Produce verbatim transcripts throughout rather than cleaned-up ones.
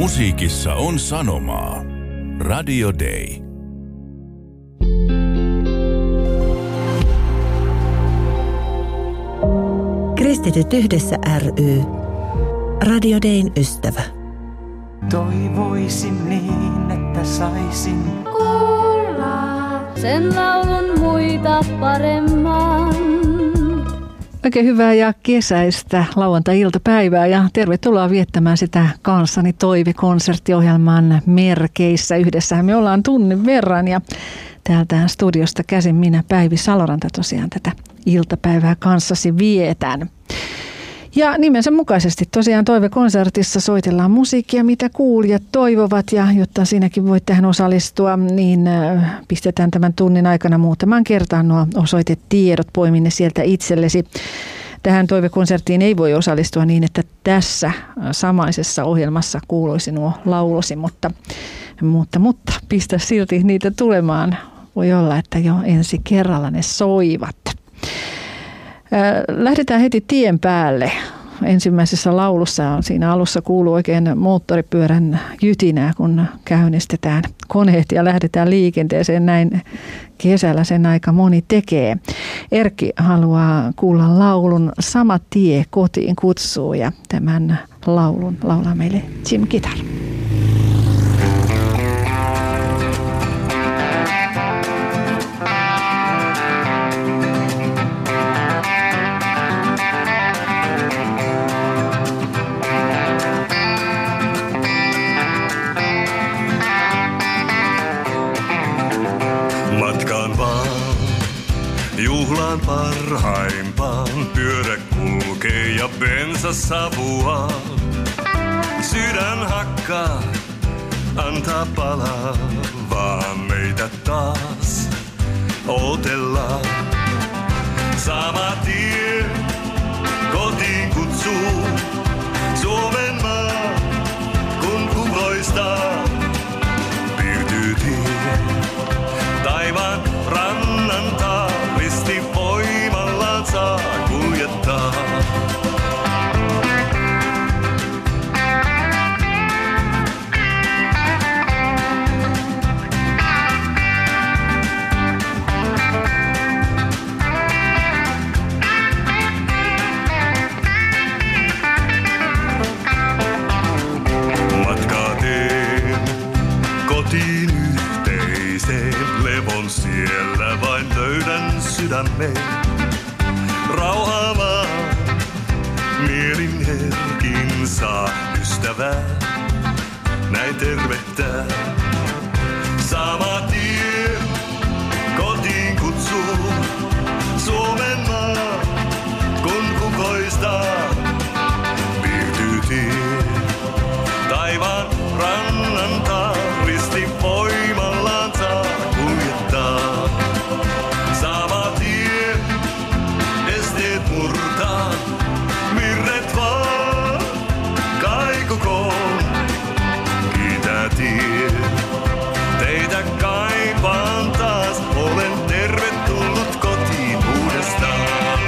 Musiikissa on sanomaa. Radio Day. Kristityt yhdessä ry. Radio Dayn ystävä. Toivoisin niin, että saisin kuulla sen laulun muita paremman. Oikein hyvää ja kesäistä lauantai-iltapäivää ja tervetuloa viettämään sitä kanssani Toive-konserttiohjelman merkeissä. Yhdessähän me ollaan tunnin verran ja täältä studiosta käsin minä Päivi Saloranta tosiaan tätä iltapäivää kanssasi vietän. Ja nimensä mukaisesti tosiaan Toive-konsertissa soitellaan musiikkia, mitä kuulijat toivovat, ja jotta sinäkin voit tähän osallistua, niin pistetään tämän tunnin aikana muutaman kertaan nuo osoitetiedot, poimi ne sieltä itsellesi. Tähän Toive-konserttiin ei voi osallistua niin, että tässä samaisessa ohjelmassa kuuluisi nuo laulosi, mutta, mutta, mutta pistä silti niitä tulemaan. Voi olla, että jo ensi kerralla ne soivat. Lähdetään heti tien päälle. Ensimmäisessä laulussa siinä alussa kuuluu oikein moottoripyörän jytinää, kun käynnistetään koneet ja lähdetään liikenteeseen. Näin kesällä sen aika moni tekee. Erkki haluaa kuulla laulun Sama tie kotiin kutsuu, ja tämän laulun laulaa meille Jim Guitar. Juhlaan parhaimpaan, pyörä kulkee ja bensa savuaa. Sydän hakkaa, antaa palaa, vaan meitä taas odotellaan. Sama tie kotiin kutsuu, Suomen maa kun kukoistaa. Piirtyy tie taivaan rannan taa. Risti voimallaan saa kuljettaa. Matkaa teen kotiin yhteiseen, levon siellä vain löydän sydämeen. Rauhaa vaan, mielin herkin saa ystävää, näin tervehtää. Sama tie kotiin kutsuu, Suomen maa kun kukoistaa. Piirtyy tie taivaan rannan taa, risti voimallaan saa kuljettaa. Sama tie, esteet murtaa, virret vaan kaikukoon. Kiitä tie, teitä kaipaan taas, olen tervetullut kotiin uudestaan.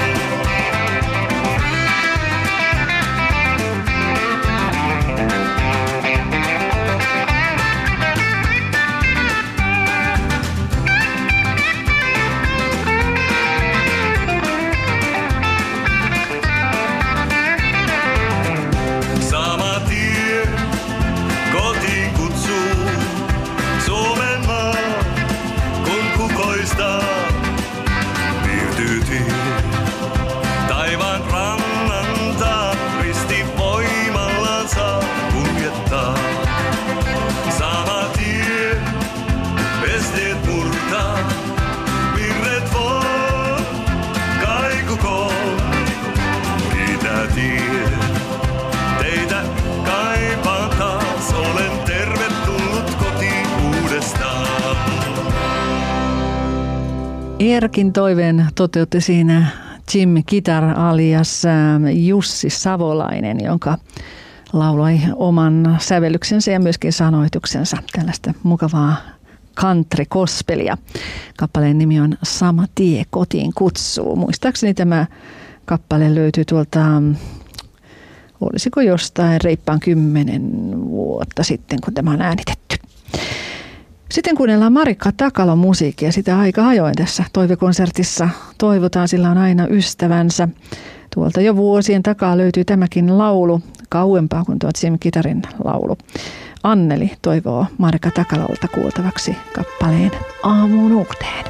Erkin toiveen toteutti siinä Jim Guitar alias Jussi Savolainen, jonka lauloi oman sävellyksensä ja myöskin sanoituksensa, tällaista mukavaa country-gospelia. Kappaleen nimi on Sama tie kotiin kutsuu. Muistaakseni tämä kappale löytyy tuolta olisiko jostain reippaan kymmenen vuotta sitten, kun tämä on äänitetty. Sitten kuunnellaan Marika Takalon musiikkia, sitä aika ajoin tässä toivekonsertissa toivotaan, sillä on aina ystävänsä. Tuolta jo vuosien takaa löytyy tämäkin laulu, kauempaa kuin tuo Jim Kitarin laulu. Anneli toivoo Marika Takalolta kuultavaksi kappaleen Aamuun uuteen.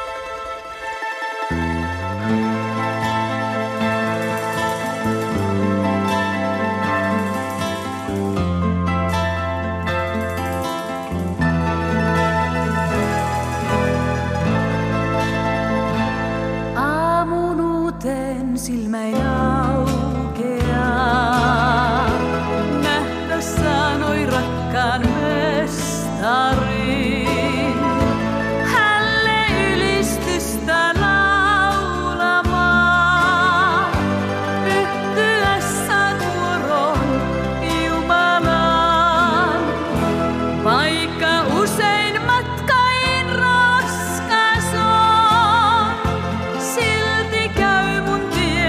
Silmäin aukeaa, nähdä sanoi rakkaan mestarin. Hälle ylistystä laulamaan, yhtyessä kuoron Jumalaan. Vaikka usein matkain raskas on, silti käy mun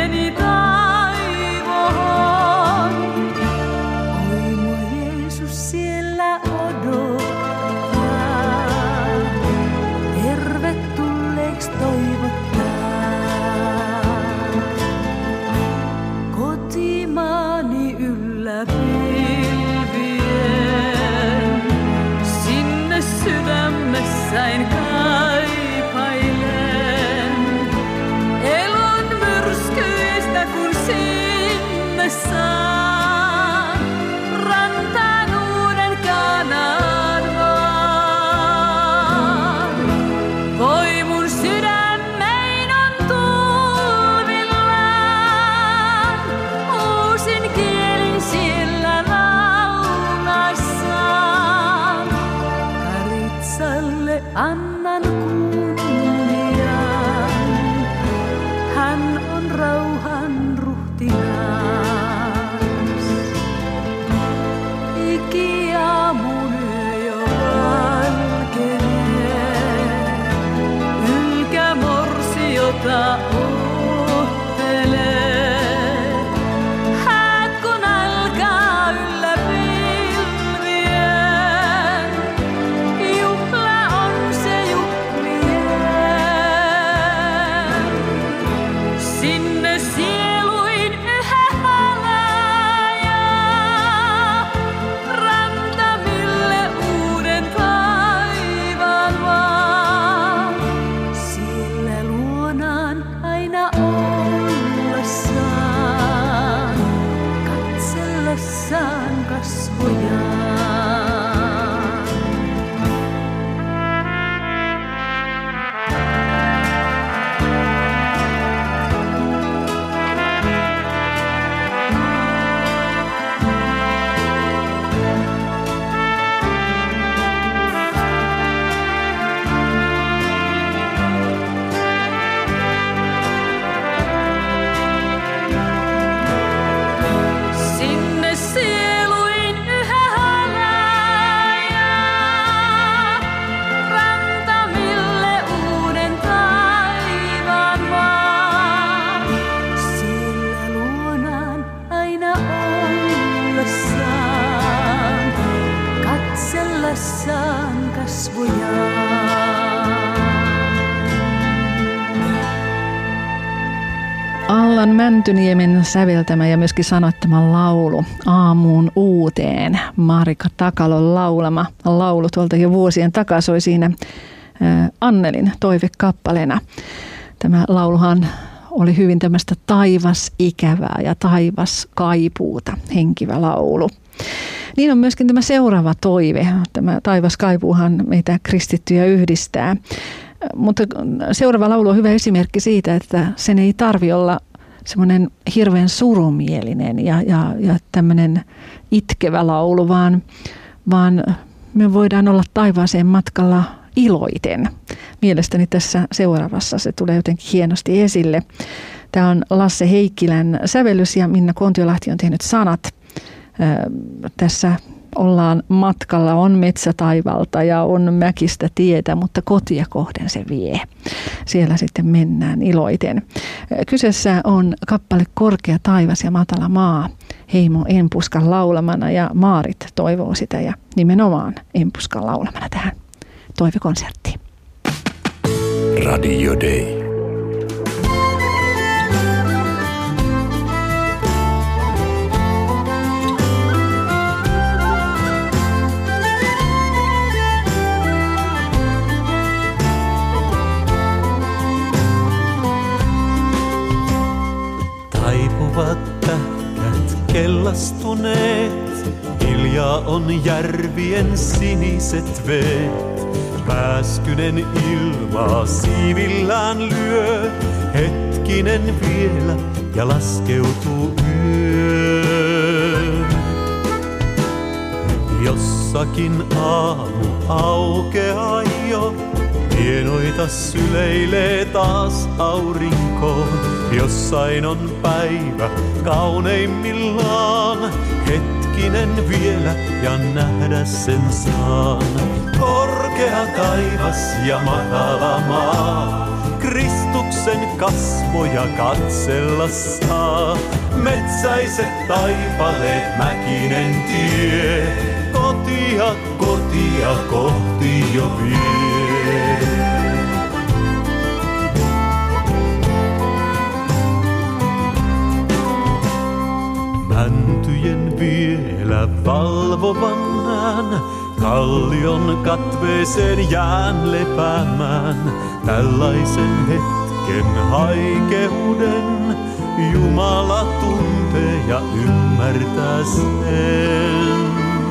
sydämessäin kaipailen. Elon myrskyistä kun sinne saan, rantaan uuden kanan vaan. Voi mun sydämein on tulvillaan, uusin kielin siellä laulassaan. Karitsalle annan kunnian, hän on rauhan ruhtinas. Ikiaamun yö jo valkenee, ylkämorsiota oottelee. Häät kun alkaa yllä pilvien, juhla on se juhlien. Sinne sieluin yhä halajaa, rantamille uuden taivaan vaan. Siellä luonaan aina ollessaan, katsellessaan kasvojaan. Sinne sieluin yhä halajaa, rantamille uuden taivaan vaan. Siellä luonaan aina ollessaan, katsellessaan kasvojaan. Allan Mäntyniemen säveltämä ja myöskin sanoittama laulu Aamuun uuteen. Marika Takalon laulama laulu tuolta jo vuosien takaa soi siinä Annelin toivekappaleena. Tämä lauluhan oli hyvin tämmöistä taivasikävää ja taivaskaipuuta henkivä laulu. Niin on myöskin tämä seuraava toive. Tämä taivaskaipuuhan meitä kristittyjä yhdistää. Mutta seuraava laulu on hyvä esimerkki siitä, että sen ei tarvitse olla semmoinen hirveän surumielinen ja, ja, ja tämmöinen itkevä laulu, vaan, vaan me voidaan olla taivaaseen matkalla iloiten. Mielestäni tässä seuraavassa se tulee jotenkin hienosti esille. Tämä on Lasse Heikkilän sävellys ja Minna Kontiolahti on tehnyt sanat. Tässä ollaan matkalla, on metsätaivalta ja on mäkistä tietä, mutta kotia kohden se vie. Siellä sitten mennään iloiten. Kyseessä on kappale Korkea taivas ja matala maa Heimo Empuskan laulamana ja Maarit toivoo sitä ja nimenomaan Empuskan laulamana tähän toivekonserttiin. Radio Day. Taipuvat tähkät kellastuneet, hiljaa on järvien siniset veet. Pääskynen ilmaa siivillään lyö, hetkinen vielä ja laskeutuu yö. Jossakin aamu aukeaa jo, hienoita syleilee taas aurinkoon. Jossain on päivä kauneimmillaan, hetkinen vielä ja nähdä sen saan. Korkea taivas ja matala maa, Kristuksen kasvoja katsella saa. Metsäiset taipaleet, mäkinen tie, kotia, kotia kohti jo vie. Mäntyjen vielä valvovan hän, kallion katveeseen jään lepäämään. Tällaisen hetken haikeuden Jumala tuntee ja ymmärtää sen.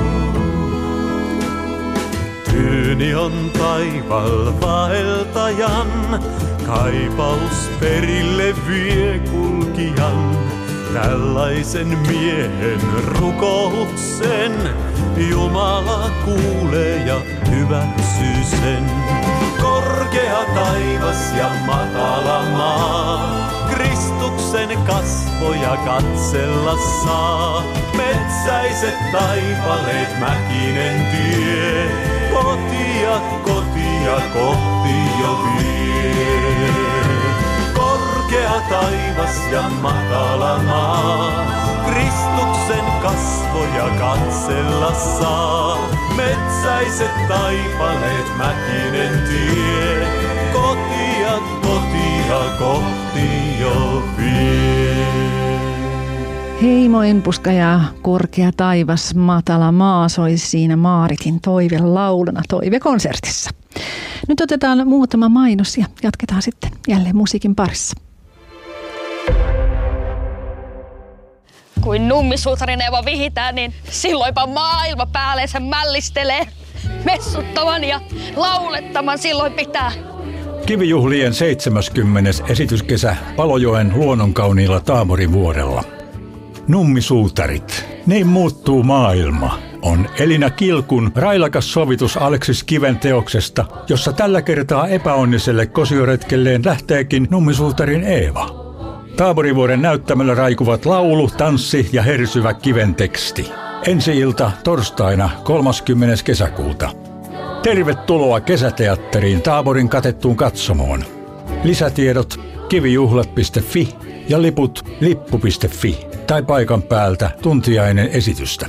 Tyyni on taival vaeltajan, kaipaus perille vie kulkijan. Tällaisen miehen rukouksen Jumala kuulee ja hyväksyy sen. Korkea taivas ja matala maa, Kristuksen kasvoja katsella saa. Metsäiset taipaleet, mäkinen tie, kotia, kotia kohti jo vie. Korkea taivas ja matala maa, Kristuksen kasvoja katsella saa. Metsäiset taipaleet, mäkinen tie, kotia, kotia kohti jo vie. Heimo Empuska ja Korkea taivas, matala maa soi siinä Maaritin toivelauluna toivekonsertissa. Nyt otetaan muutama mainos ja jatketaan sitten jälleen musiikin parissa. Kuin nummisuutarineuvo vihitään, niin silloinpa maailma päälleensä mällistelee. Messuttavan ja laulettavan silloin pitää. Kivijuhlien seitsemäskymmenes esityskesä Palojoen luonnonkauniilla Taamorivuorella. Nummisuutarit. Niin muuttuu maailma. On Elina Kilkun railakas sovitus Aleksis Kiven teoksesta, jossa tällä kertaa epäonniselle kosioretkelleen lähteekin nummisuutarin Eeva. Taamorivuoren näyttämöllä raikuvat laulu, tanssi ja hersyvä Kiven teksti. Ensi-ilta torstaina kolmaskymmenes kesäkuuta. Tervetuloa kesäteatteriin Taaborin katettuun katsomoon. Lisätiedot kivijuhlat piste fi ja liput lippu piste fi tai paikan päältä tuntiainen esitystä.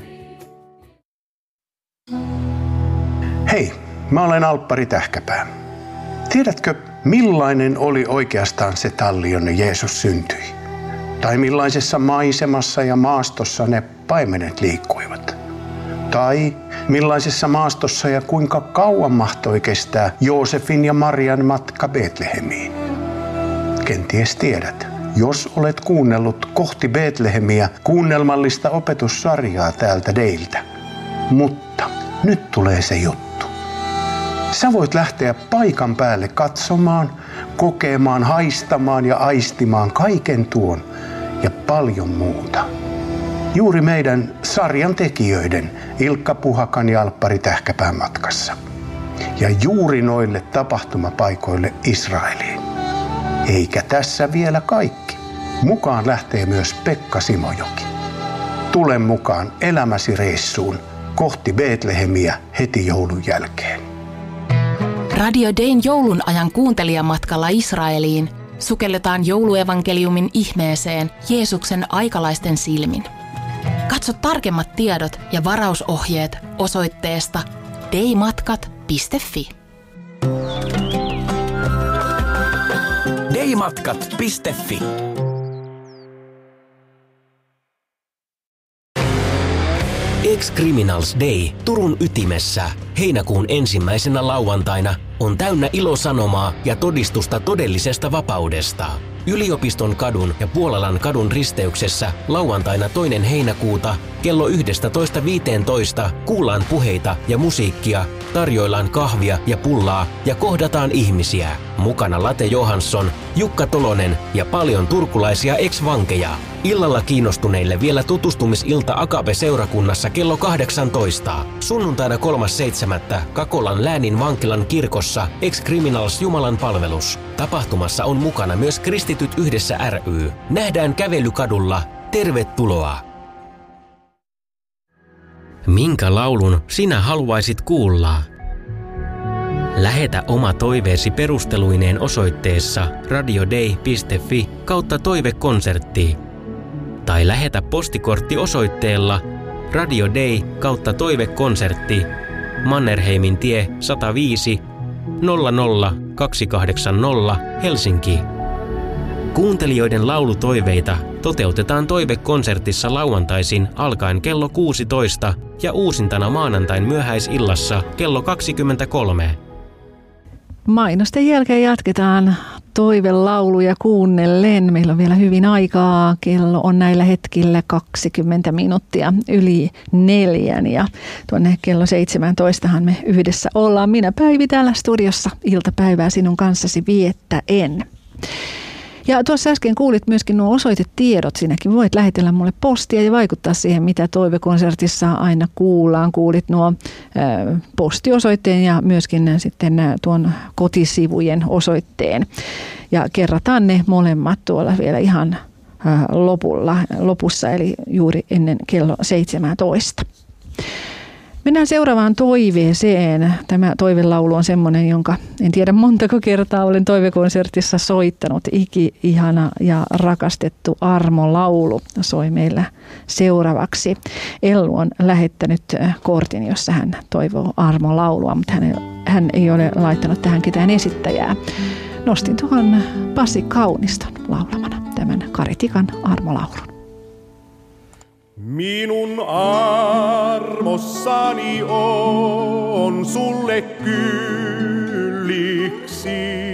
Hei, mä olen Alppari Tähkäpää. Tiedätkö, millainen oli oikeastaan se talli, jonne Jeesus syntyi? Tai millaisessa maisemassa ja maastossa ne paimenet liikkuivat? Tai millaisessa maastossa ja kuinka kauan mahtoi kestää Joosefin ja Marian matka Betlehemiin? Kenties tiedät, jos olet kuunnellut Kohti Betlehemiä kuunnelmallista opetussarjaa täältä Deiltä. Mutta nyt tulee se juttu. Sä voit lähteä paikan päälle katsomaan, kokemaan, haistamaan ja aistimaan kaiken tuon ja paljon muuta. Juuri meidän sarjan tekijöiden Ilkka Puhakan ja Alppari Tähkäpään matkassa. Ja juuri noille tapahtumapaikoille Israeliin. Eikä tässä vielä kaikki. Mukaan lähtee myös Pekka Simojoki. Tule mukaan elämäsi reissuun kohti Betlehemiä heti joulun jälkeen. Radio Dayn joulun ajan kuuntelijamatkalla Israeliin sukelletaan jouluevankeliumin ihmeeseen Jeesuksen aikalaisten silmin. Katso tarkemmat tiedot ja varausohjeet osoitteesta deimatkat piste fi. deimatkat piste fi. Ex-Criminals Day Turun ytimessä heinäkuun ensimmäisenä lauantaina on täynnä ilosanomaa ja todistusta todellisesta vapaudesta. Yliopiston kadun ja Puolalan kadun risteyksessä lauantaina toinen heinäkuuta kello yksitoista viisitoista kuullaan puheita ja musiikkia, tarjoillaan kahvia ja pullaa ja kohdataan ihmisiä. Mukana Late Johansson, Jukka Tolonen ja paljon turkulaisia ex-vankeja. Illalla kiinnostuneille vielä tutustumisilta Akape-seurakunnassa kello kahdeksantoista. Sunnuntaina kolmas seitsemättä Kakolan läänin vankilan kirkossa Ex-Criminals Jumalan palvelus. Tapahtumassa on mukana myös Kristityt yhdessä ry. Nähdään kävelykadulla. Tervetuloa! Minkä laulun sinä haluaisit kuulla? Lähetä oma toiveesi perusteluineen osoitteessa radiodei piste fi kautta toivekonsertti. Tai lähetä postikortti osoitteella radiodei kautta toivekonsertti Mannerheimin tie sata viisi nolla nolla kaksi kahdeksan nolla Helsinki. Kuuntelijoiden laulutoiveita toteutetaan toivekonsertissa lauantaisin alkaen kello kuusitoista ja uusintana maanantain myöhäisillassa kello kaksikymmentäkolme. Mainosten jälkeen jatketaan toivelauluja kuunnellen. Meillä on vielä hyvin aikaa. Kello on näillä hetkillä kaksikymmentä minuuttia yli neljän ja tuonne kello seitsemäntoistahan me yhdessä ollaan. Minä Päivi täällä studiossa iltapäivää sinun kanssasi viettäen. Ja tuossa äsken kuulit myöskin nuo osoitetiedot. Sinäkin voit lähetellä mulle postia ja vaikuttaa siihen, mitä toivekonsertissa aina kuullaan. Kuulit nuo postiosoitteen ja myöskin sitten tuon kotisivujen osoitteen. Ja kerrataan ne molemmat tuolla vielä ihan lopulla, lopussa, eli juuri ennen kello seitsemäntoista. Mennään seuraavaan toiveeseen. Tämä toivelaulu on semmoinen, jonka en tiedä montako kertaa olen toivekonsertissa soittanut. Iki ihana ja rakastettu armolaulu soi meillä seuraavaksi. Ellu on lähettänyt kortin, jossa hän toivoo armolaulua, mutta hän ei, hän ei ole laittanut tähän ketään esittäjää. Nostin tuohon Pasi Kauniston laulamana tämän Karitikan armolaulun. Minun armossani on sulle kylliksi,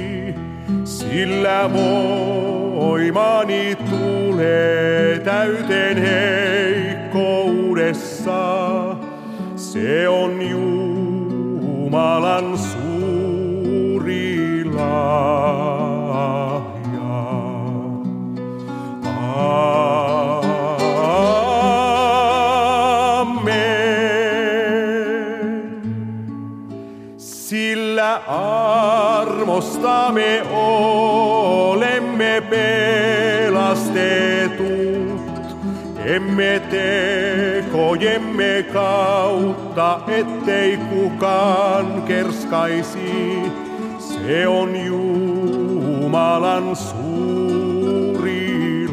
sillä voimani tulee täyteen heikkoudessa. Se on Jumalan suuri lahja. Armosta me olemme pelastetut, emme tekojemme kautta, ettei kukaan kerskaisi. Se on Jumalan suuri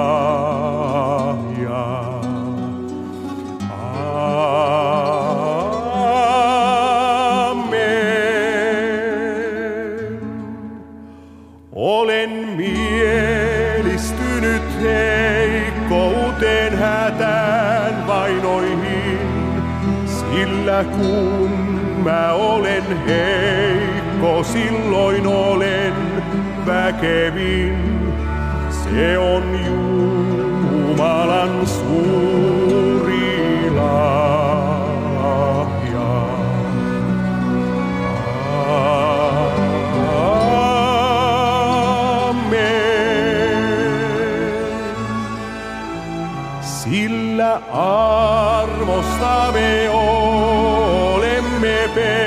lahja. Olen mielistynyt heikkouteen, hätään, vainoihin, sillä kun mä olen heikko, silloin olen väkevin. Se on Jumalan suuri lahja. Sillä armosta me olemme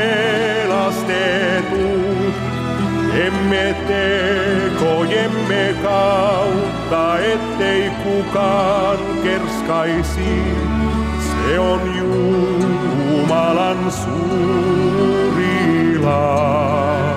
pelastetut, emme tekojemme kautta, ettei kukaan kerskaisi. Se on Jumalan suuri lahja.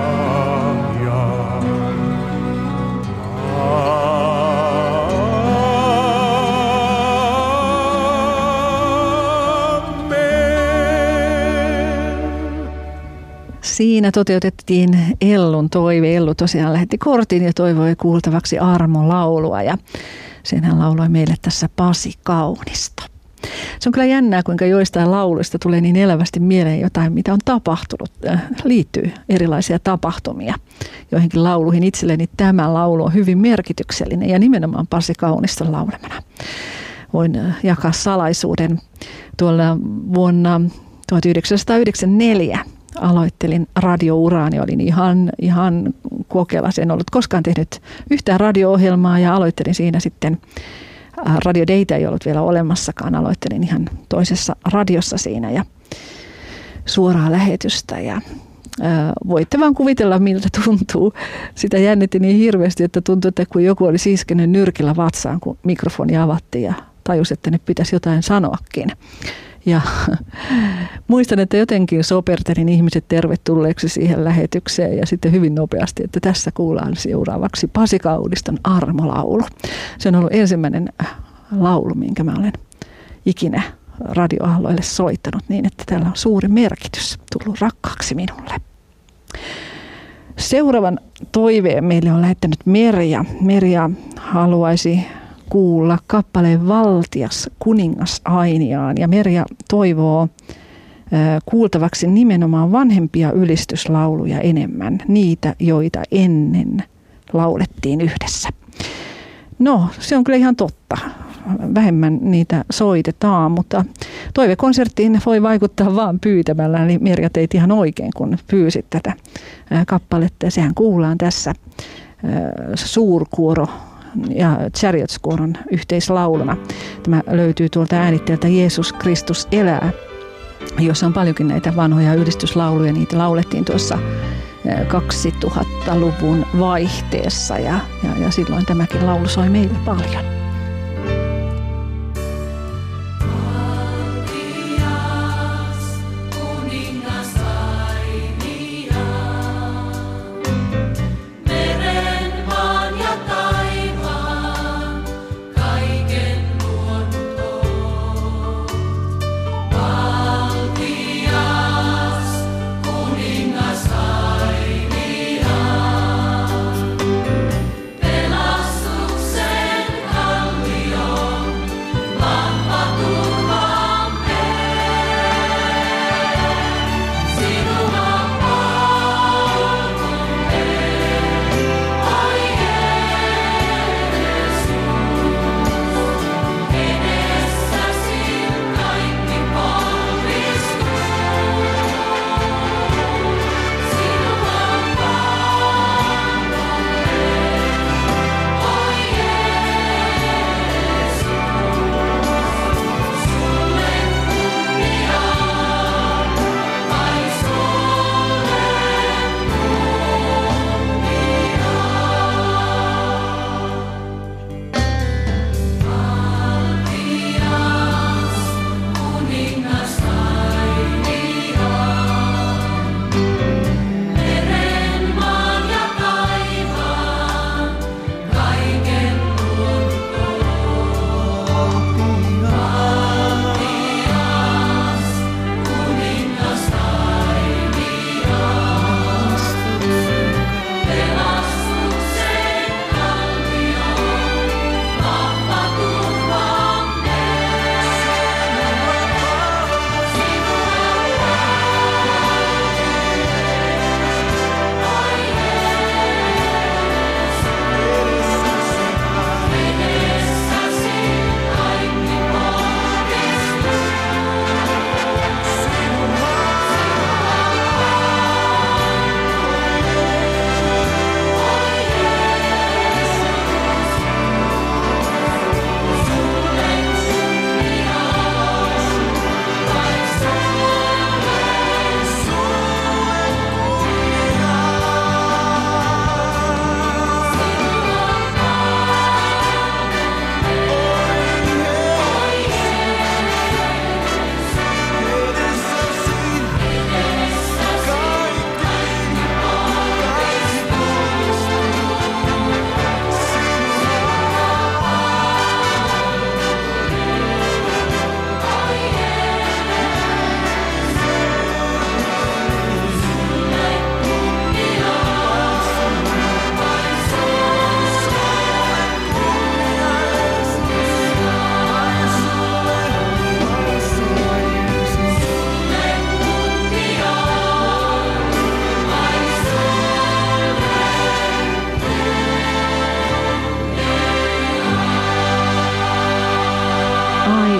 siinä toteutettiin Ellun toive. Ellu tosiaan lähetti kortin ja toivoi kuultavaksi armolaulua ja sen hän lauloi meille tässä Pasi Kaunisto. Se on kyllä jännää, kuinka joistain lauluista tulee niin elävästi mieleen jotain, mitä on tapahtunut. Liittyy erilaisia tapahtumia joihinkin lauluihin. Itselleni tämä laulu on hyvin merkityksellinen ja nimenomaan Pasi Kauniston laulamana. Voin jakaa salaisuuden. Tuolla vuonna tuhatyhdeksänsataayhdeksänkymmentäneljä aloittelin radiouraani. Olin ihan, ihan kokelas. En ollut koskaan tehnyt yhtään radio-ohjelmaa ja aloittelin siinä sitten. Radio Daytä ei ollut vielä olemassakaan. Aloittelin ihan toisessa radiossa siinä ja suoraa lähetystä. Ja, ää, voitte vaan kuvitella, miltä tuntuu. Sitä jännitti niin hirveästi, että tuntui, että kun joku oli iskenyt nyrkillä vatsaan, kun mikrofoni avattiin ja tajusi, että nyt pitäisi jotain sanoakin. Ja muistan, että jotenkin sopertelin ihmiset tervetulleeksi siihen lähetykseen ja sitten hyvin nopeasti, että tässä kuullaan seuraavaksi Pasi Kauniston armolaulu. Se on ollut ensimmäinen laulu, minkä mä olen ikinä radioaalloille soittanut niin, että tällä on suuri merkitys tullut rakkaaksi minulle. Seuraavan toiveen meille on lähettänyt Merja. Merja haluaisi kuulla kappaleen Valtias kuningas Ainiaan. Ja Merja toivoo kuultavaksi nimenomaan vanhempia ylistyslauluja enemmän, niitä, joita ennen laulettiin yhdessä. No, se on kyllä ihan totta. Vähemmän niitä soitetaan, mutta toivekonserttiin voi vaikuttaa vaan pyytämällä. Eli Merja teit ihan oikein, kun pyysit tätä kappaletta. Ja sehän kuullaan tässä suurkuoro ja Chariots-kuoron yhteislauluna. Tämä löytyy tuolta äänitteeltä Jeesus Kristus elää, jossa on paljonkin näitä vanhoja yhdistyslauluja. Niitä laulettiin tuossa kaksituhattaluvun vaihteessa ja, ja, ja silloin tämäkin laulu soi meille paljon. Pelastuksen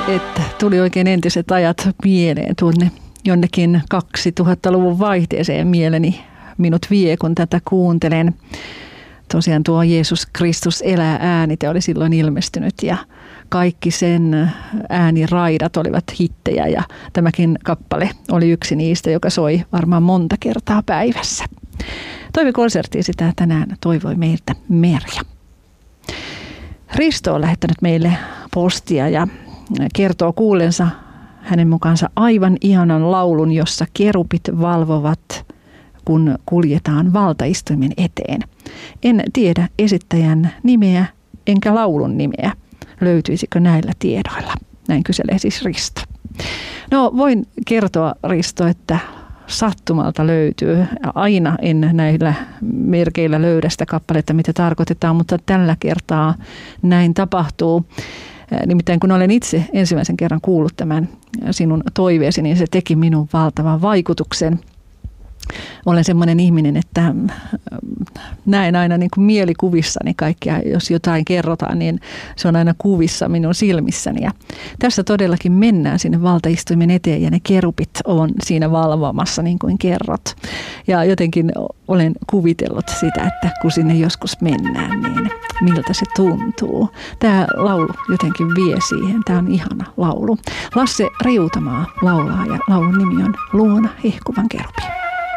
että tuli oikein entiset ajat mieleen tuonne jonnekin kaksituhattaluvun vaihteeseen mieleni minut vie, kun tätä kuuntelen. Tosiaan tuo Jeesus Kristus elää -äänite oli silloin ilmestynyt ja kaikki sen ääniraidat olivat hittejä ja tämäkin kappale oli yksi niistä, joka soi varmaan monta kertaa päivässä. Toivekonserttiin sitä tänään toivoi meiltä Merja. Risto on lähettänyt meille postia ja kertoo kuullensa hänen mukaansa aivan ihanan laulun, jossa kerupit valvovat, kun kuljetaan valtaistuimen eteen. En tiedä esittäjän nimeä enkä laulun nimeä. Löytyisikö näillä tiedoilla? Näin kyselee siis Risto. No voin kertoa, Risto, että sattumalta löytyy. Aina en näillä merkeillä löydä sitä kappaletta, mitä tarkoitetaan, mutta tällä kertaa näin tapahtuu. Nimittäin kun olen itse ensimmäisen kerran kuullut tämän sinun toiveesi, niin se teki minun valtavan vaikutuksen. Olen semmoinen ihminen, että näen aina niin kuin mielikuvissani kaikkia, jos jotain kerrotaan, niin se on aina kuvissa minun silmissäni. Ja tässä todellakin mennään sinne valtaistuimen eteen ja ne kerupit on siinä valvomassa niin kuin kerrot. Ja jotenkin olen kuvitellut sitä, että kun sinne joskus mennään, niin miltä se tuntuu. Tämä laulu jotenkin vie siihen. Tämä on ihana laulu. Lasse Riutamaa laulaa ja laulun nimi on Luona hehkuvan kerupin.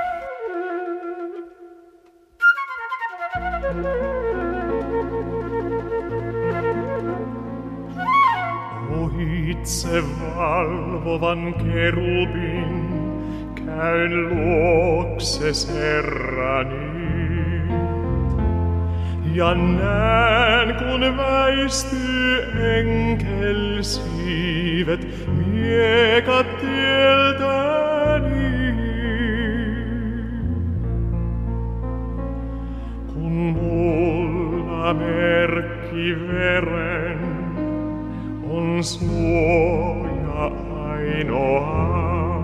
Ohitse valvovan kerubin käyn luokses Herrani. Ja näen, kun väistyy enkelsiivet miekat tieltäni. Kun mulla merkki veren on suoja ainoa,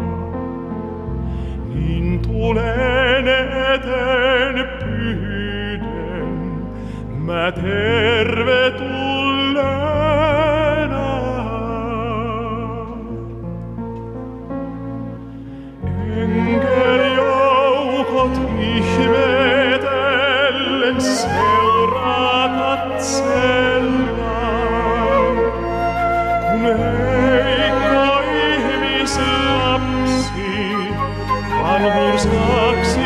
niin tulen eteen pyhden mä tervetulleena. Enkeljoukot ihmetellen seuraa katsellaan, kun heikko ihmislapsi vanhurskaksi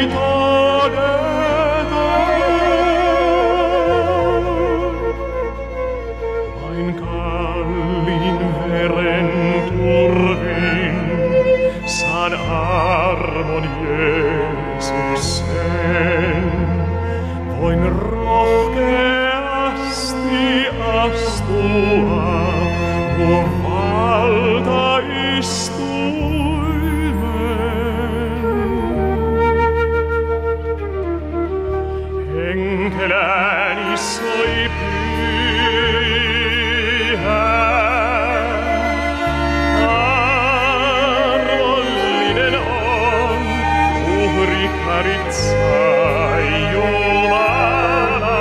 todetaan. Vain kalliin veren turvin saan armon Jeesuksen. Voin rohkeasti astua nuo valtaistuimen. Henkeläni soi pyhä, arvollinen on uhrikaritsa Jumala.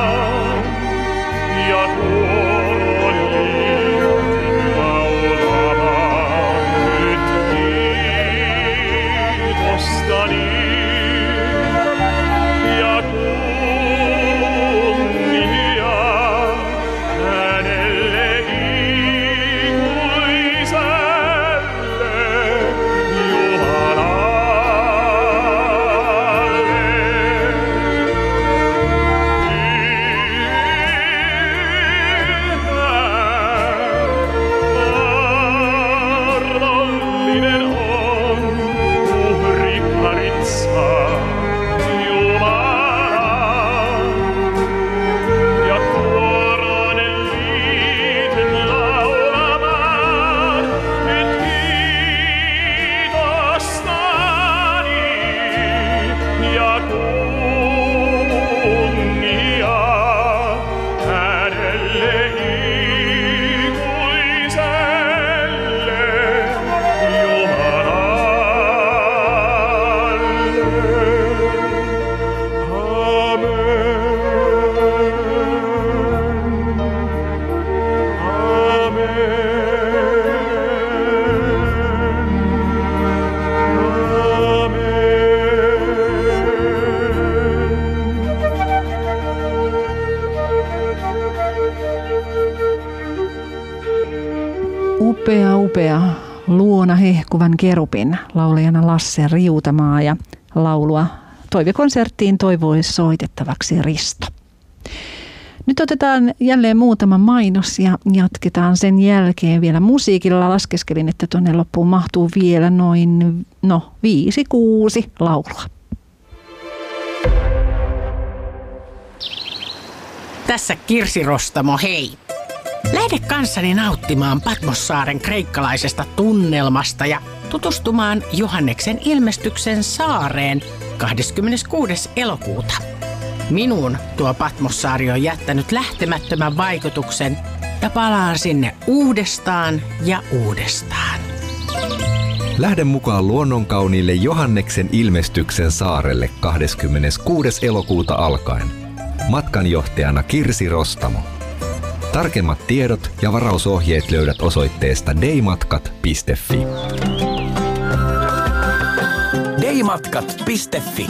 Ja tuon liitin laulamaan nyt kiitostani. Ja kuulen Upea, upea, luona hehkuvan kerupin, laulajana Lasse Riutamaa ja laulua toivekonserttiin toivoi soitettavaksi Risto. Nyt otetaan jälleen muutama mainos ja jatketaan sen jälkeen vielä musiikilla. Laskeskelin, että tuonne loppuun mahtuu vielä noin no, viisi, kuusi laulua. Tässä Kirsi Rostamo, hei! Lähde kanssani nauttimaan Patmossaaren kreikkalaisesta tunnelmasta ja tutustumaan Johanneksen ilmestyksen saareen kahdeskymmeneskuudes elokuuta. Minuun tuo Patmossaari on jättänyt lähtemättömän vaikutuksen ja palaan sinne uudestaan ja uudestaan. Lähde mukaan luonnonkauniille Johanneksen ilmestyksen saarelle kahdeskymmeneskuudes elokuuta alkaen. Matkanjohtajana Kirsi Rostamo. Tarkemmat tiedot ja varausohjeet löydät osoitteesta deimatkat piste fi. deimatkat piste fi.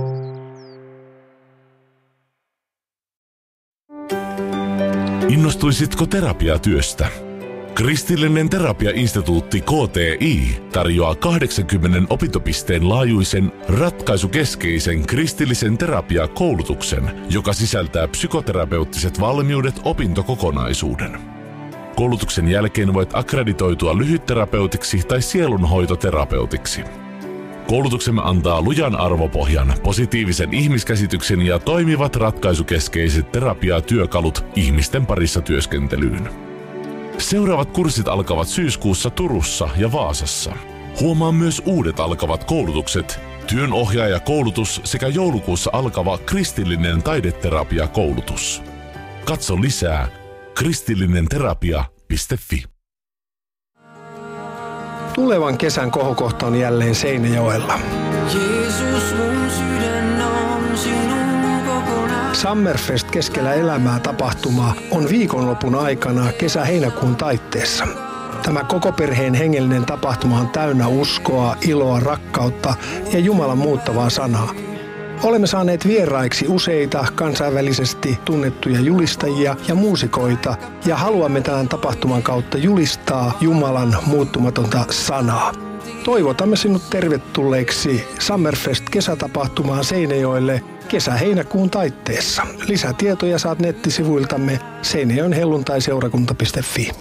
Innostuisitko terapiatyöstä? Kristillinen terapiainstituutti K T I tarjoaa kahdeksankymmentä opintopisteen laajuisen ratkaisukeskeisen kristillisen terapiakoulutuksen, joka sisältää psykoterapeuttiset valmiudet opintokokonaisuuden. Koulutuksen jälkeen voit akkreditoitua lyhytterapeutiksi tai sielunhoitoterapeutiksi. Koulutuksemme antaa lujan arvopohjan, positiivisen ihmiskäsityksen ja toimivat ratkaisukeskeiset terapiatyökalut ihmisten parissa työskentelyyn. Seuraavat kurssit alkavat syyskuussa Turussa ja Vaasassa. Huomaa myös uudet alkavat koulutukset, työnohjaajakoulutus sekä joulukuussa alkava kristillinen taideterapiakoulutus. Katso lisää kristillinenterapia piste fi. Tulevan kesän kohokohta on jälleen Seinäjoella. Jeesus, mun sydän on sinun kokonaan. Summerfest keskellä elämää tapahtuma on viikonlopun aikana kesä-heinäkuun taitteessa. Tämä koko perheen hengellinen tapahtuma on täynnä uskoa, iloa, rakkautta ja Jumalan muuttavaa sanaa. Olemme saaneet vieraiksi useita kansainvälisesti tunnettuja julistajia ja muusikoita ja haluamme tämän tapahtuman kautta julistaa Jumalan muuttumatonta sanaa. Toivotamme sinut tervetulleeksi Summerfest-kesätapahtumaan Seinäjoelle kesä-heinäkuun taitteessa. Lisätietoja saat nettisivuiltamme seinäjoen helluntaiseurakunta piste fi.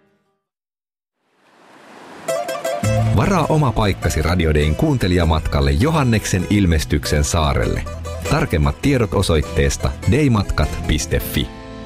Varaa oma paikkasi Radio Dayn kuuntelijamatkalle Johanneksen ilmestyksen saarelle. Tarkemmat tiedot osoitteesta deimatkat piste fi.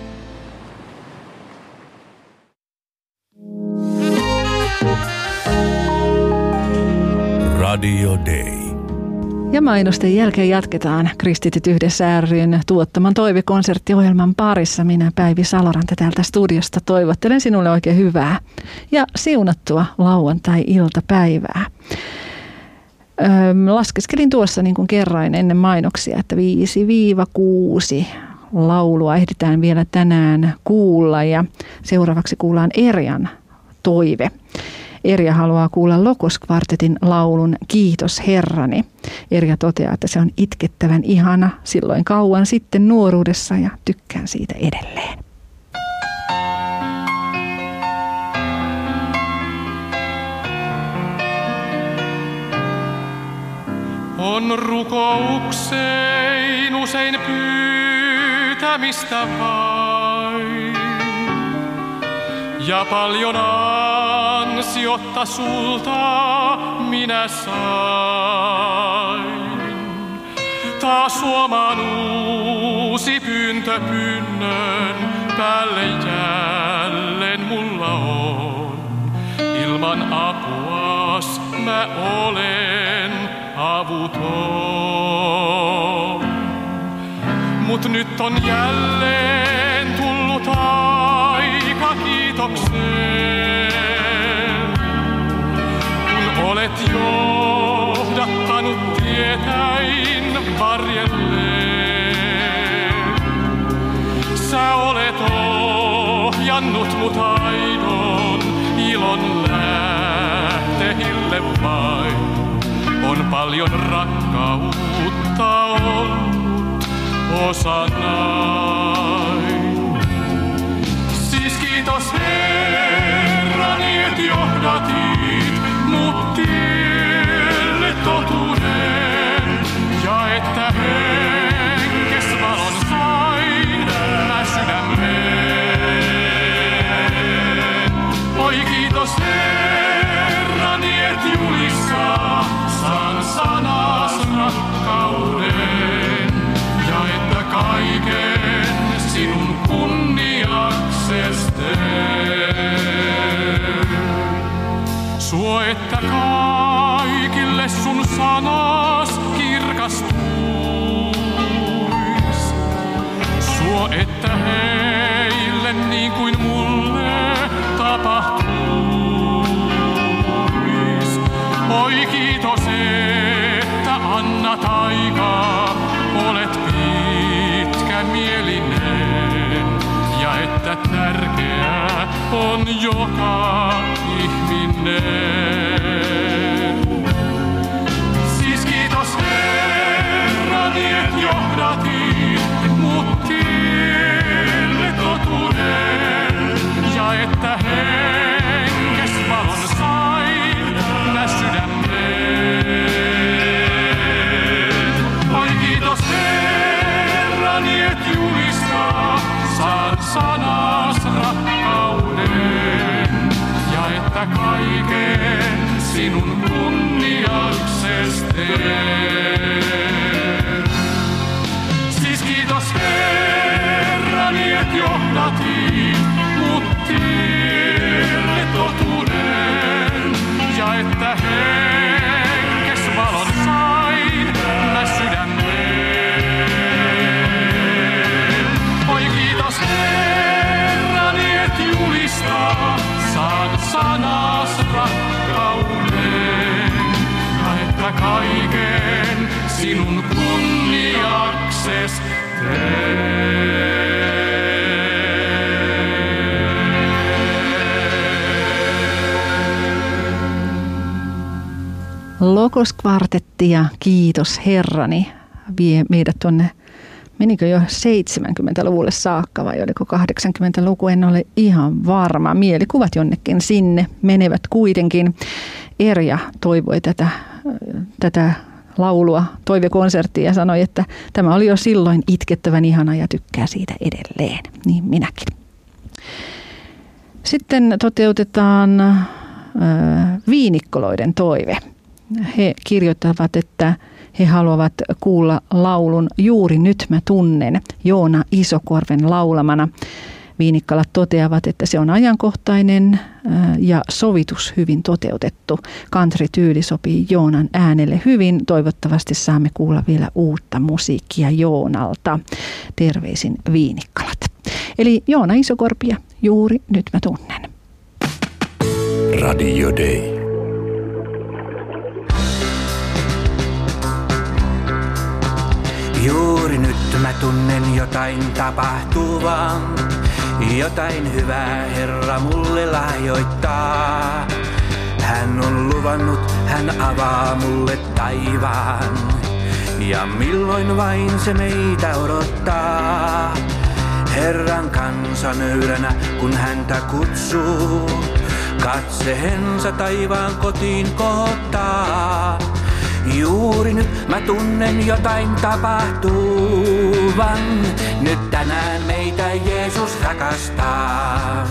Radio Day. Ja mainosten jälkeen jatketaan Kristityt yhdessä ry:n tuottaman toivekonserttiohjelman parissa. Minä Päivi Saloranta täältä studiosta toivottelen sinulle oikein hyvää ja siunattua lauantai-iltapäivää. Öö, laskeskelin tuossa niin kuin kerroin ennen mainoksia, että viisi kuusi laulua ehditään vielä tänään kuulla ja seuraavaksi kuullaan Erjan toive. Erja haluaa kuulla Logoskvartetin laulun Kiitos Herrani. Erja toteaa, että se on itkettävän ihana silloin kauan sitten nuoruudessa ja tykkään siitä edelleen. On rukouksein usein pyytämistä vain. Ja paljon ansiotta sulta minä sain. Taas huomaan uusi pyyntö pyynnön päälle jälleen mulla on. Ilman apuas mä olen avuton. Mut nyt on jälleen tullut aika kiitokseen, kun olet johdattanut tietäin varjelleen. Sä olet ohjannut mut aidon ilon lähteille vain. On paljon rakkautta ollut osanai. Siis kiitos Herrani, Herrani, et julistaa saan sanas rakkauden ja että kaiken sinun kunniaksesi teen. Suo, että kaikille sun sanas kirkastuis. Suo, että heille niin kuin mulle tapahtuis. Oi kiitos, että annat aikaa, olet pitkämielinen ja että tärkeä on joka ihminen. Siis kiitos Herrani, et johdatit mut tielle totuuden ja että henkes valon sain nää sydämeen. Oi kiitos Herrani, et julistaa saan sanas rakkauden ja että kaiken sinun kunniaksesi teen. Siis kiitos Herrani, et johdatit mut tielle totuuden ja että henkes valon sain mä sydämeen. Oi kiitos Herrani, et julistaa saan sanas rakkauden ja että kaiken sinun kunniakses teen. Logoskvartetti ja Kiitos Herrani vie meidät tuonne, menikö jo seitsemänkymmentäluvulle saakka vai oliko kahdeksankymmentäluku, en ole ihan varma. Mielikuvat jonnekin sinne menevät kuitenkin. Erja toivoi tätä, tätä laulua, toivekonserttia ja sanoi, että tämä oli jo silloin itkettävän ihana ja tykkää siitä edelleen. Niin minäkin. Sitten toteutetaan äh, viinikkoloiden toive. He kirjoittavat, että he haluavat kuulla laulun Juuri nyt mä tunnen Joona Isokorven laulamana. Viinikkalat toteavat, että se on ajankohtainen ja sovitus hyvin toteutettu. Country-tyyli sopii Joonan äänelle hyvin. Toivottavasti saamme kuulla vielä uutta musiikkia Joonalta. Terveisin Viinikkalat. Eli Joona Isokorpia, Juuri nyt mä tunnen. Radio Day. Juuri nyt mä tunnen jotain tapahtuvan, jotain hyvää Herra mulle lahjoittaa. Hän on luvannut, hän avaa mulle taivaan, ja milloin vain se meitä odottaa. Herran kansa nöyränä, kun häntä kutsuu, katseensa taivaan kotiin kohottaa. Juuri nyt mä tunnen jotain tapahtuvan. Nyt tänään meitä Jeesus rakastaa.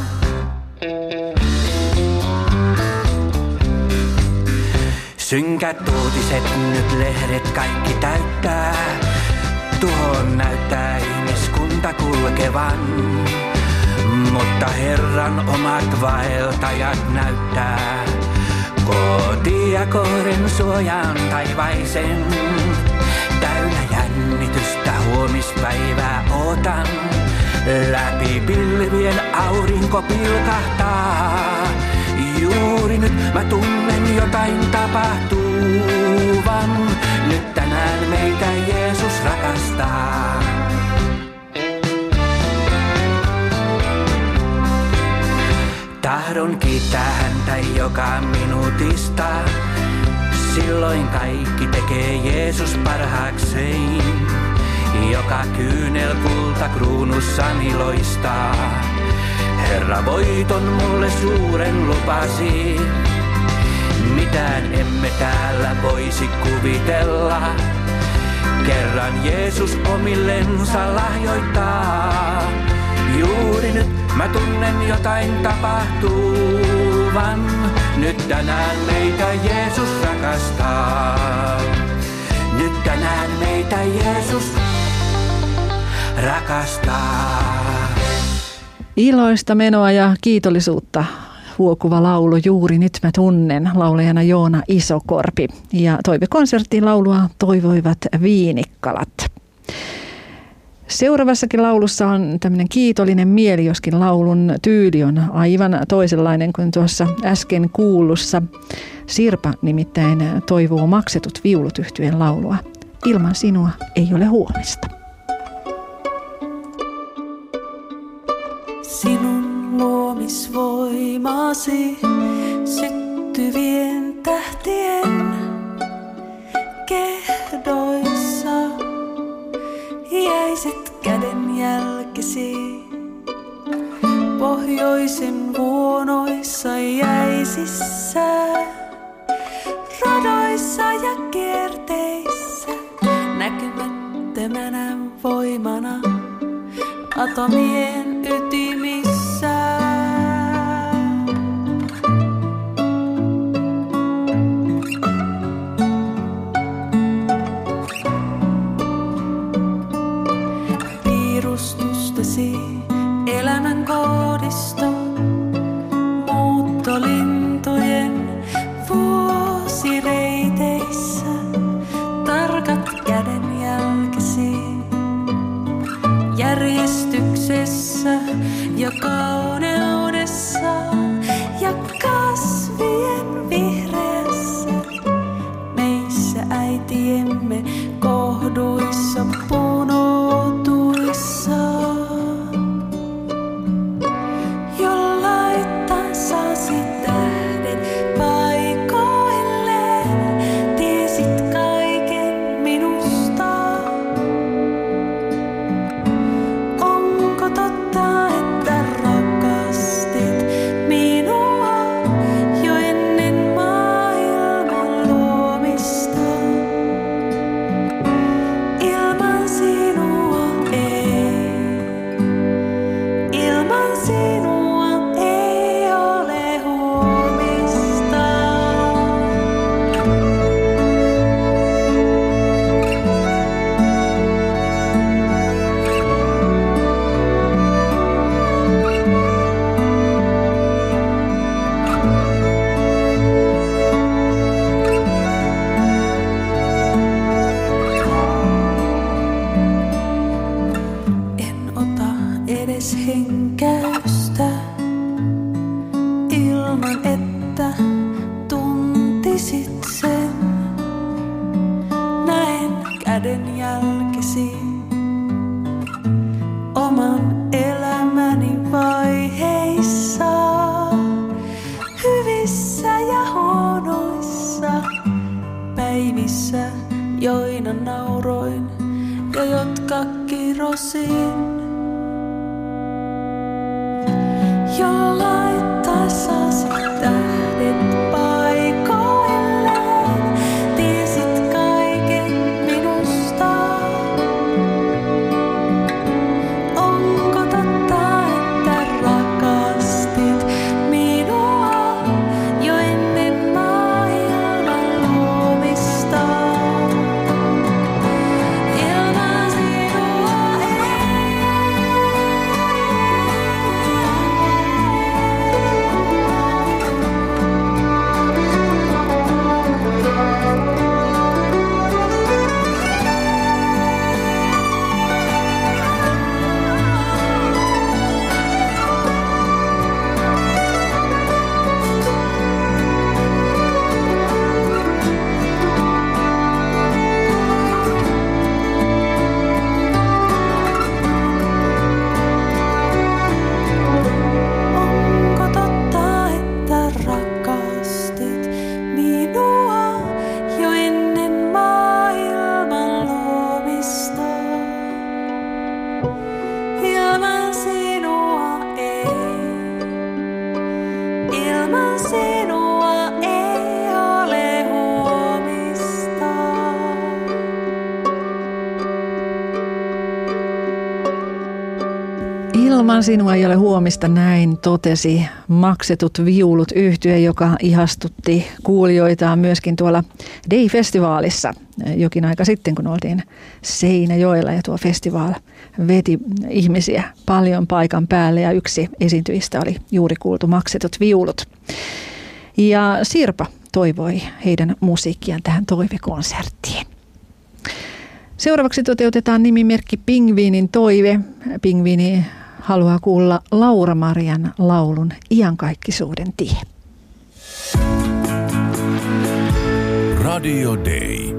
Synkät uutiset nyt lehdet kaikki täyttää. Tuohon näyttää ihmiskunta kulkevan. Mutta Herran omat vaeltajat näyttää kotia kohden suojaan taivaisen. Täynnä jännitystä huomispäivää ootan. Läpi pilvien aurinko pilkahtaa. Juuri nyt mä tunnen jotain tapahtuvan. Nyt tänään meitä Jeesus rakastaa. Tahdon kiittää häntä joka minuutista. Silloin kaikki tekee Jeesus parhaakseen. Joka kyynel kulta kruunussani loistaa. Herra voiton mulle suuren lupasi. Mitään emme täällä voisi kuvitella. Kerran Jeesus omillensa lahjoittaa. Juuri nyt mä tunnen jotain tapahtuvan. kuuluvan. Nyt tänään meitä Jeesus rakastaa. Nyt tänään meitä Jeesus rakastaa. Iloista menoa ja kiitollisuutta huokuva laulu Juuri nyt mä tunnen, laulajana Joona Isokorpi. Ja toivekonserttiin laulua toivoivat Viinikkalat. Seuraavassakin laulussa on tämmöinen kiitollinen mieli, joskin laulun tyyli on aivan toisenlainen kuin tuossa äsken kuullussa. Sirpa nimittäin toivoo Maksetut viulut -yhtyeen laulua. Ilman sinua ei ole huomista. Sinun luomisvoimasi syttyvien tähtien kehdoissa jäiset kädenjälkesi. Pohjoisen vuonoissa jäisissä radoissa ja kierteissä näkymättömänä voimana atomien ytimissä. Piirustustesi elämän koodisto, muuttolintujen vuosireiteissä, tarkat kädenjälkesi. Järjestyksessä ja kauneudessa ja kasvien vihreässä, meissä äitiemme kohduissa punotuissa. Jo laittaa saasi tähdet paikoilleen, tiesit kaiken minusta. Onko totta, että rakastit minua jo ennen maailman luomista? Ilman sinua ei, ilman sinua ei ole huomista. En ota edes henkäystä ilman että tuntisit sen. Näen kädenjälkesi oman elämäni vaiheissa, hyvissä ja huonoissa päivissä, joina nauroin ja jotka kirosin. Jo laittaessasi tähdet paikoilleen, tiesit kaiken minusta. Onko totta, että rakastit minua jo ennen maailman luomista? Ilman sinua ei Ilman sinua ei ole huomista, näin totesi Maksetut viulut -yhtye, joka ihastutti kuulijoitaan myöskin tuolla Day-festivaalissa jokin aika sitten, kun oltiin Seinäjoella, ja tuo festivaal veti ihmisiä paljon paikan päälle, ja yksi esiintyjistä oli juuri kuultu Maksetut viulut. Ja Sirpa toivoi heidän musiikkiaan tähän toivekonserttiin. Seuraavaksi toteutetaan nimimerkki Pingviinin toive. Pingviini haluaa kuulla Laura-Marian laulun Iankaikkisuuden tie. Radio Day.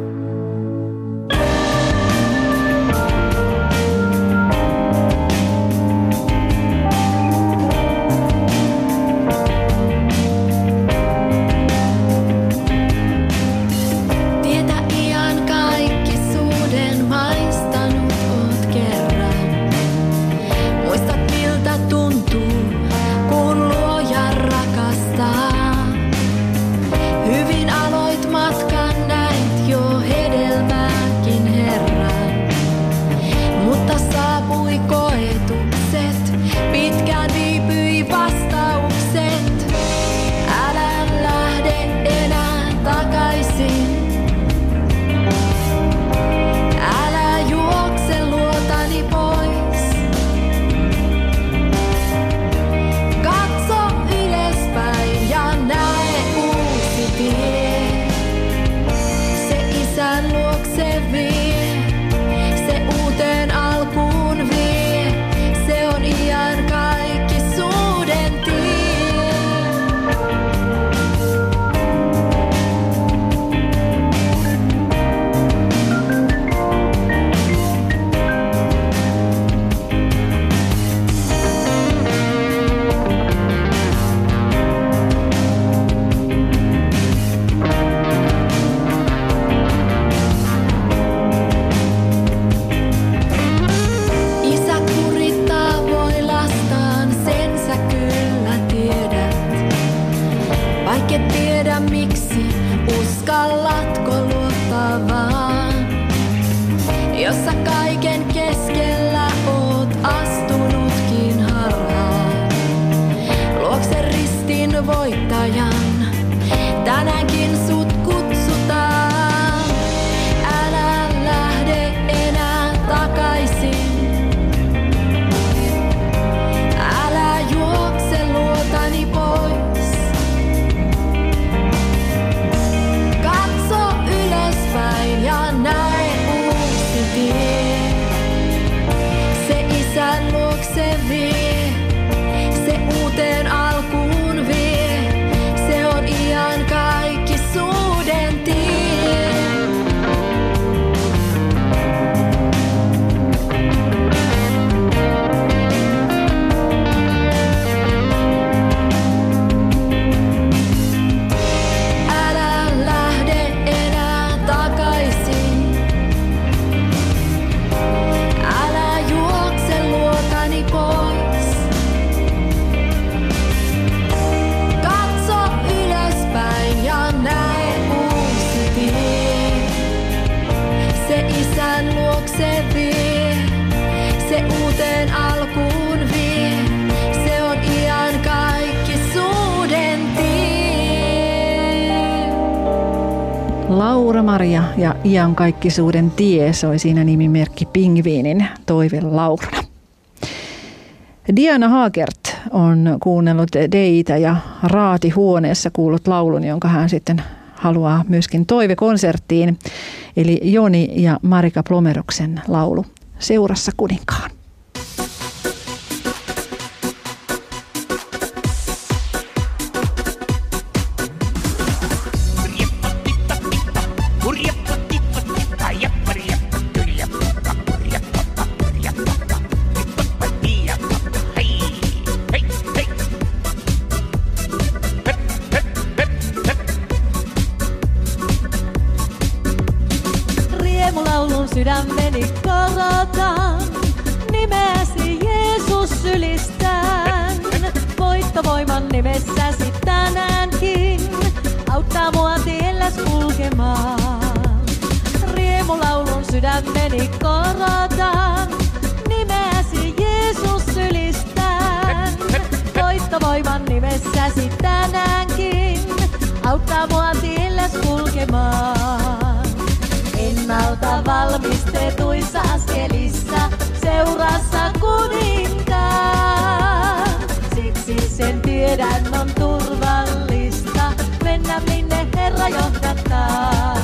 Laura-Maria ja Iankaikkisuuden tie soi siinä nimimerkki Pingviinin toive lauluna. Diana Haagert on kuunnellut Deitä ja Raatihuoneessa kuullut laulun, jonka hän sitten haluaa myöskin toivekonserttiin. Eli Joni ja Marika Plomeroksen laulu Seurassa kuninkaan. Sydämeni korotan, nimeäsi Jeesus ylistän. Voittovoiman nimessäsi tänäänkin, auttaa mua tielläs kulkemaan. Riemulaulun sydämeni korotan, nimeäsi Jeesus ylistän. nimeäsi tänäänkin. Auttaa mua tielles kulkemaan. Ennalta valmistetuissa askelissa seurassa kuninkaan. Siksi sen tiedän on turvallista mennä minne Herra johdattaa.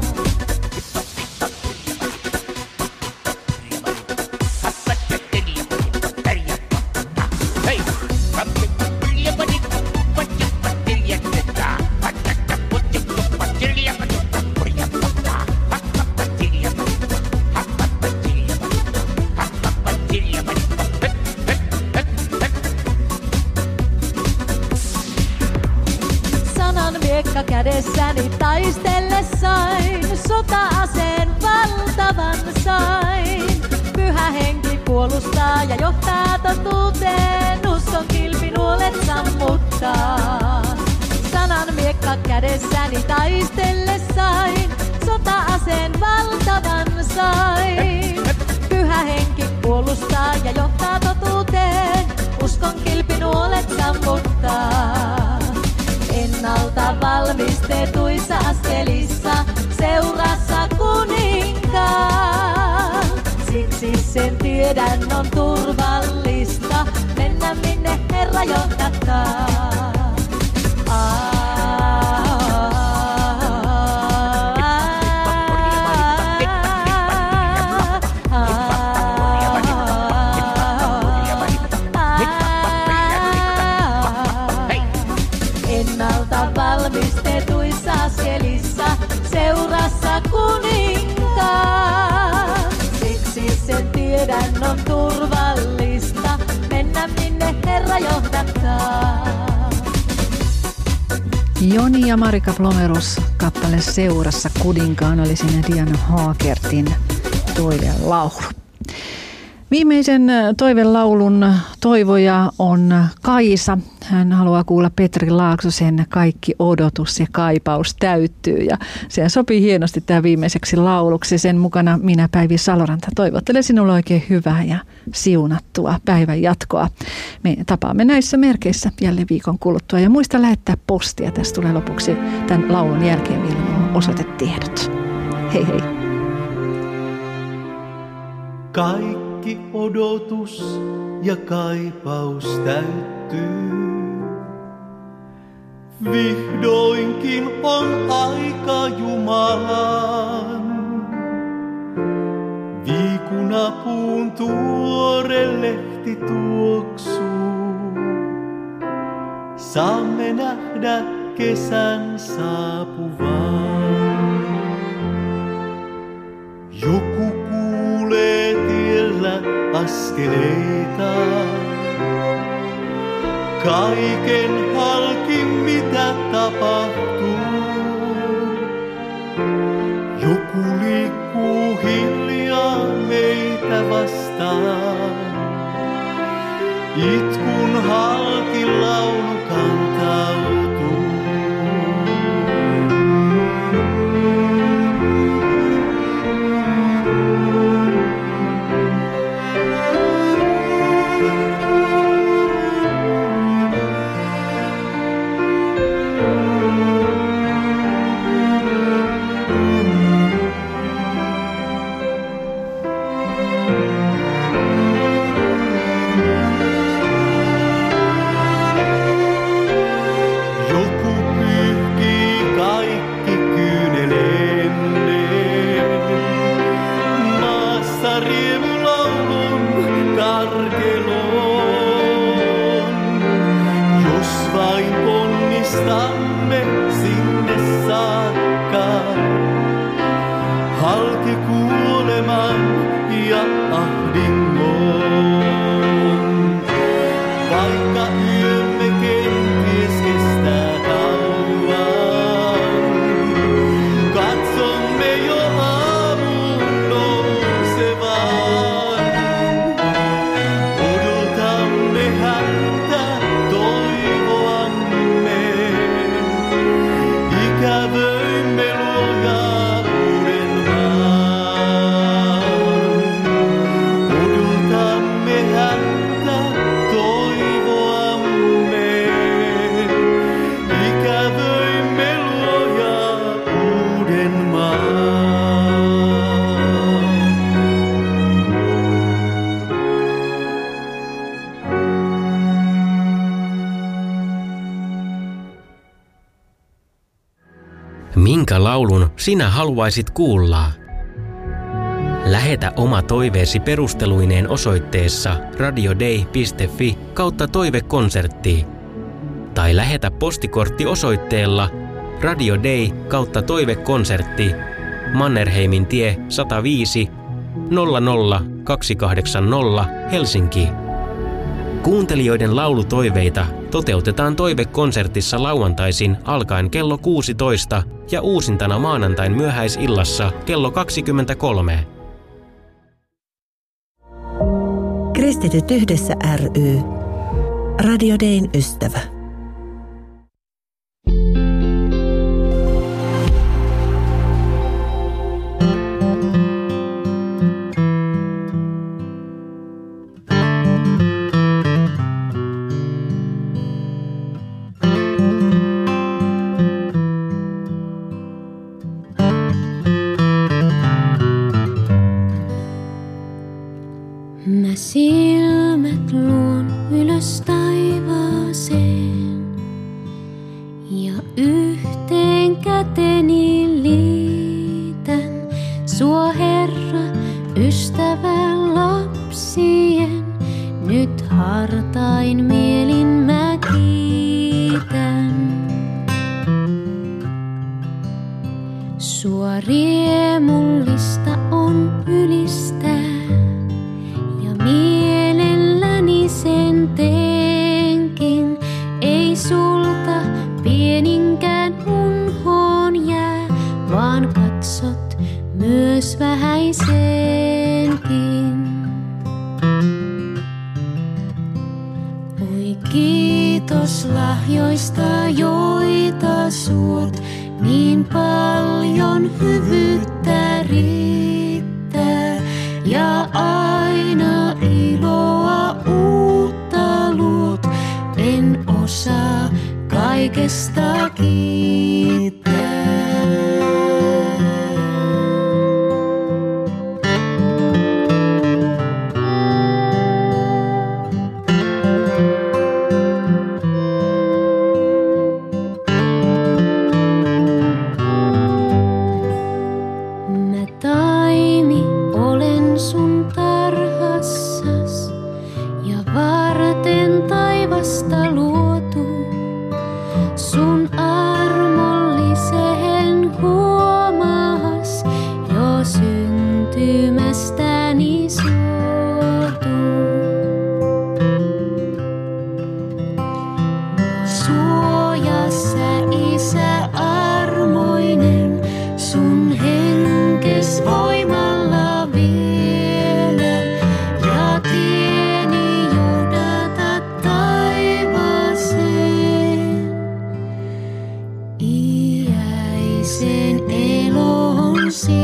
Kädessäni taistelle sain, sota-aseen valtavan sain. Pyhä henki puolustaa ja johtaa totuuteen, uskon kilpinuolet sammuttaa. Sanan miekka kädessäni taistelle sain, sota-aseen valtavan sain. Pyhä henki puolustaa ja johtaa totuuteen, uskon kilpinuolet sammuttaa. Ennalta valmistetuissa askelissa seurassa kuninkaan. Siksi sen tiedän on turvallista mennä minne Herra johdattaa. Valmistetuissa askelissa seurassa kuninkaan. Siksi sen tiedän on turvallista mennä minne Herra johdattaa. Joni ja Marika Plomerus kappale Seurassa kuninkaan oli siinä Diana Haakertin toivelaulu. Viimeisen toivelaulun toivoja on Kaisa. Hän haluaa kuulla Petri Laaksosen Kaikki odotus ja kaipaus täyttyy. Ja se sopii hienosti tämä viimeiseksi lauluksi. Sen mukana minä, Päivi Saloranta, toivottelen sinulle oikein hyvää ja siunattua päivän jatkoa. Me tapaamme näissä merkeissä jälleen viikon kuluttua. Ja muista lähettää postia. Tässä tulee lopuksi tämän laulun jälkeen vielä osoitetiedot. Hei hei. Kaikki odotus ja kaipaus täyttyy. Vihdoinkin on aika Jumalan. Viikunapuun tuore lehti tuoksuu. Saamme nähdä kesän saapuvan. Joku kuulee tiellä askeleita. Kaiken halki mitä tapahtuu. Joku liikkuu hiljaa meitä vastaan. Itkun halki laulu kantautuu. Toivoamme ikävöi. Minkä laulun sinä haluaisit kuulla? Lähetä oma toiveesi perusteluineen osoitteessa radiodei piste fi kautta toivekonsertti. Tai lähetä postikortti osoitteella radiodei kautta toivekonsertti Mannerheimin tie sata viisi nolla nolla kaksi kahdeksan nolla Helsinki. Kuuntelijoiden laulutoiveita toteutetaan toivekonsertissa lauantaisin alkaen kello kuusitoista ja uusintana maanantain myöhäisillassa kello kaksikymmentäkolme. Kristityt yhdessä ry. Radio Dayn ystävä. Mä silmät luon ylös taivaaseen ja yhteen käteni liitän sua, Herra, ystävän lapsien. Nyt hartain mielin mä kiitän. Sua riemullista on ylistää. Mielelläni sen teenkin, ei sulta pieninkään unhoon jää, vaan katsot myös vähäisenkin. Oi kiitos lahjoista, joita suot, niin paljon hyvyyttä riittää ja aina iloa uutta luot, en osaa kaikesta kiittää. Mä taimi olen sun tarhassas ja varten taivasta luotu. Sun armollisen huomaas jo syntymästäni suotu. Suojaa sä, Isä armoinen, sun henkes voimalla vielä ja tieni johdata taivaaseen. Iäisen eloon sinä.